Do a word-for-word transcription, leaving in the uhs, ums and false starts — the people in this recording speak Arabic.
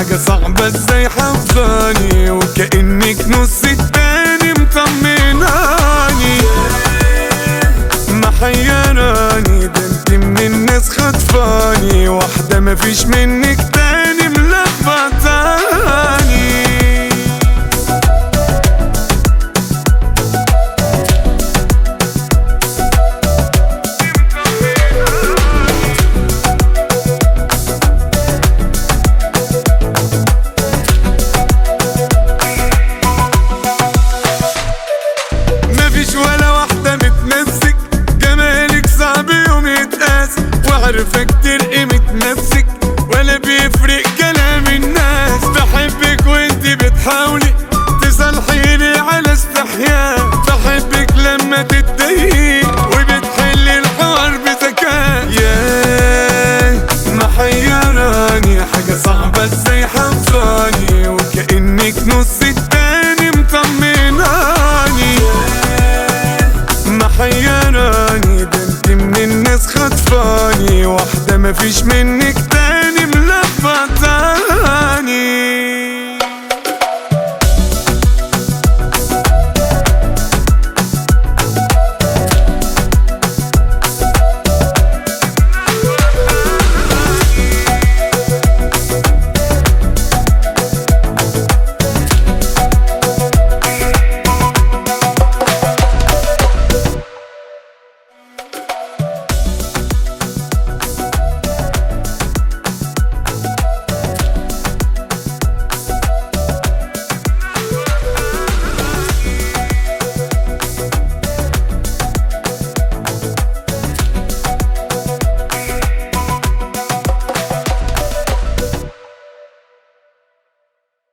حاجة صعبة ازاي حافظاني وكأنك نص التاني مطمناني. محيراني ده انت من الناس خطفاني، واحدة مفيش منك تاني ملخبطاني. ولا واحدة بتمسك جمالك صعب يوم يتقاس، وعارفة كتير قيمة نفسك ولا بيفرق كلام الناس. بحبك وانتي بتحاولي تصالحيني على استحياء، بحبك لما تتضايقي وبتحلي الحوار بذكاء. ياه محيراني حاجة صعبة ازاي حافظاني وكأنك نص التاني مطمناني. محيراني ده انت من الناس خطفاني، واحدة مفيش منك